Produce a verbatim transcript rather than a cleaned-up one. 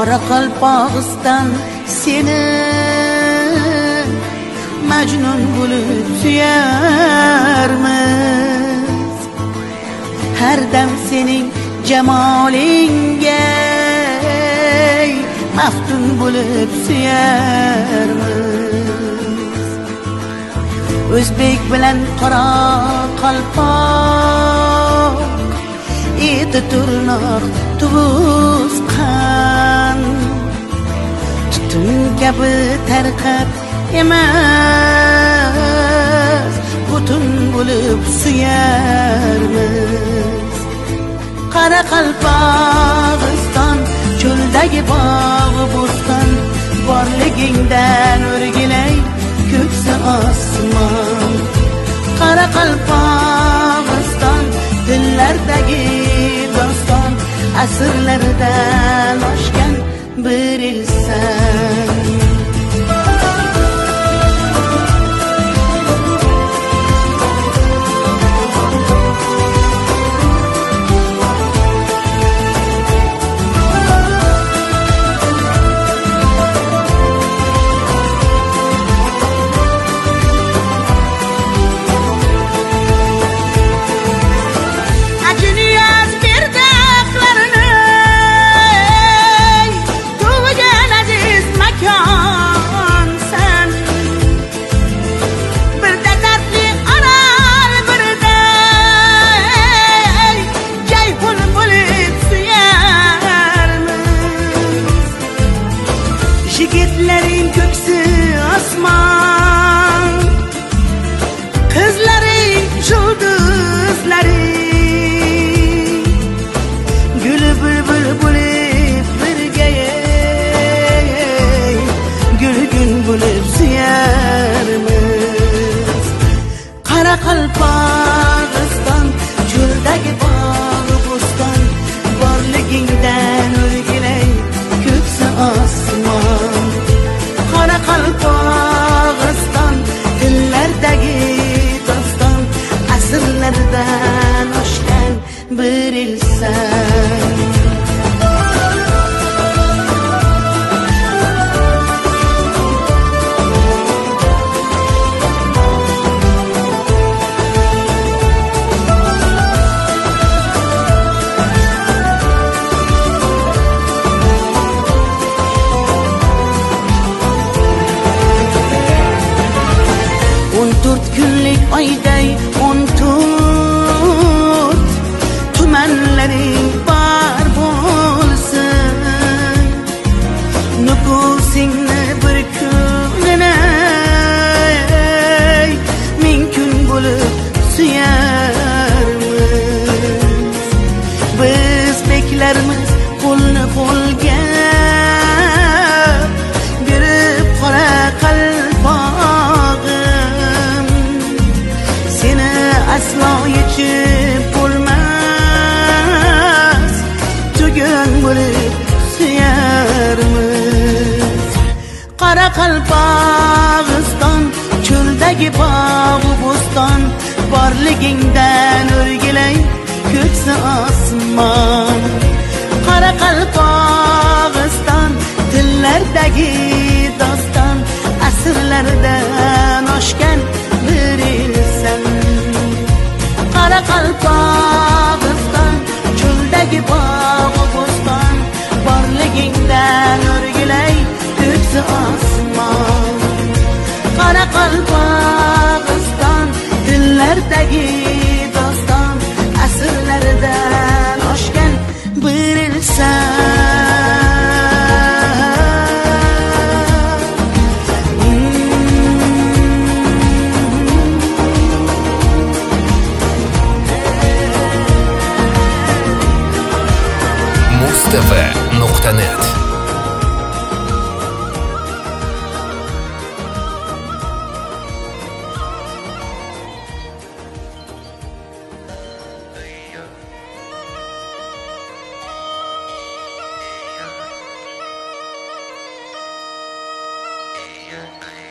Qoraqalpog'iston seni majnun bo'lib suyarmiz. Har dam sening jamolingga maftun bo'lib suyarmiz. O'zbek bilan Qoraqalpoq eti turnoq tug'usqan, tutun kabi tarqab emas butun bo'lib suyarmiz. Qoraqalpog'iston cho'ldagi bog' bo'ston, borligingdan o'rgilay ko'ksi osmon. Qoraqalpog'iston dillardagi doston, asrlardan oshgan bir ilsan. Yigitlerin köksü asman, kızların yıldızları, gülü bülbül bulup birgeye, gülü gün bulup suyarmiz. Qoraqalpog'iston cho'ldagi bog' bo'ston, borligingdan o'rgilay ko'ksi osmon. Qoraqalpog'iston dillardagi doston, asrlardan oshgan bir ilsan. o'n to'rt kunlik oyday o'n to'rt tumanlaring bor bo'lsin, nufusingni bir kunini ming kun bo'lib suyarmiz. Biz beklarimiz qo'lni qo'lga berib Qoraqalpog'im, seni aslo yechib bo'lmas tugun bo'lib suyarmiz. Qoraqalpog'iston cho'ldagi bog' bo'ston, borligingdan o'rgilay ko'ksi osmon. Qoraqalpog'iston dillardagi doston, asrlardan oshgan bir ilsan. Qoraqalpog'iston cho'ldagi bog' bo'ston, borligingdan o'rgilay ko'ksi osmon. Qoraqalpog'iston dillardagi doston, asrlardan oshgan bir ilsan. mustv nuqta net Yeah.